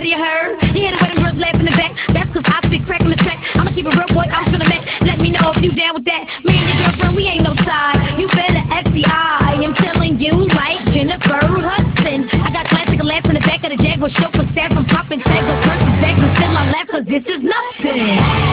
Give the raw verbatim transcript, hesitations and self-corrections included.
Daddy, you heard? You hear the way them girls laugh in the back? That's cause I spit crack on the track. I'ma keep it real, boy, I'm finna match. Let me know if you down with that. Me and your girlfriend, we ain't no side. You better F B I. I'm telling you like Jennifer Hudson. I got classic laughs in the back of the Jaguar chauffeur staff. I'm popping tags, but first is back, but still I laugh cause this is nothing.